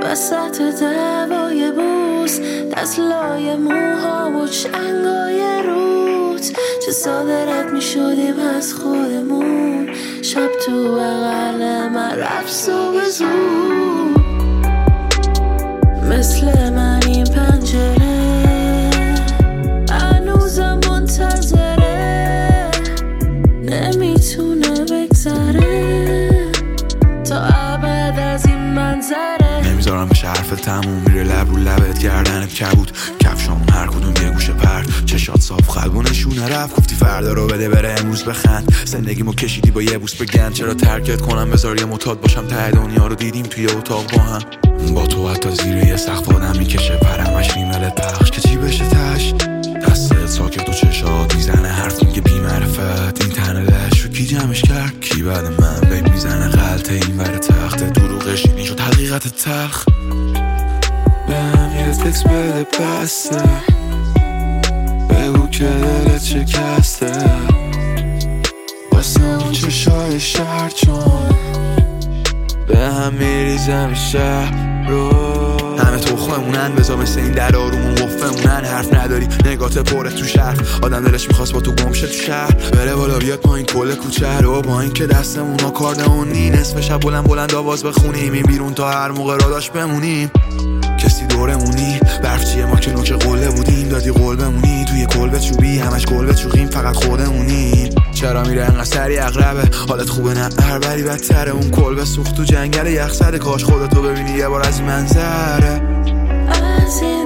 وسط دوای بوس، دست لای موها و چنگای روت. چه ساده رد می شدیم از خودمون، شب تو بغل من رفت صبح زود. مثل من این پنجره هنوزم منتظره، نمیتونه بگذره تا ابد از این منظره. نمیذارم بشه حرفت تموم، میره لب رو لبت گردنت کبود. کفشامون هر کدوم یه گوشه پرد، چشات صاف قلب و نشونه رفت. گفتی فردا رو بده بره امروز بخند. زندگیمو کشیدی با یه بوس بگن، چرا ترکت کنم بذار یه معتاد باشم. ته دنیا رو دیدیم توی اتاق با هم، با تو حتی زیر یه سقف آدم میکشه پرمش ریملت پخش که چی بشه تش. دستت ساکت و چشات میزنه حرف میگه بی معرفت. این تنه لش رو کی جمعش کرد؟ کی بعد من بیب میزنه غلطه این ور تخت دروغش این شد حقیقت تلخ. بهم یه تکس بده بسته، بگو که دلت شکسته واسه اون چشای شهر، چون به هم میریزم شهر رو. همه تو خواهمونن بذار مثل این در آرومون وفمونن. حرف نداری نگات پره تو شهر، آدم دلش میخواست با تو گمشه تو شهر. بره بالا بیاد پایین کل کوچه رو، با این که دستمون ها کاردمونی. نصف شب بلند آواز بخونیم، این بیرون تا هر موقع را داشت بمونیم. کسی دورمونی برف چیه ما که نوک قله بودیم، دادی قول بمونی توی کلبه چوبی همش کلبه چوخیم فقط خودمونیم. چرا میره انقدر سری اغربه حالت خوبه نه اربری بدتره. اون کلبه سوخت تو جنگل یخ زده، کاش خودتو ببینی یه بار از این منظره.